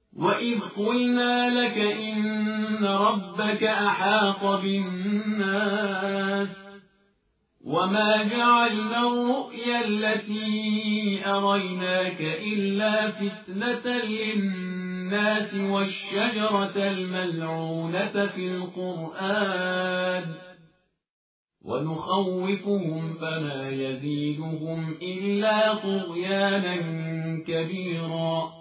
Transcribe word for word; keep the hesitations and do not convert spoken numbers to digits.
وإذ قلنا لك إن ربك أحاط بالناس وما جعلنا الرؤيا التي أريناك إلا فتنة للناس والشجرة الملعونة في القرآن ونخوفهم فما يزيدهم إلا طغيانا كبيرا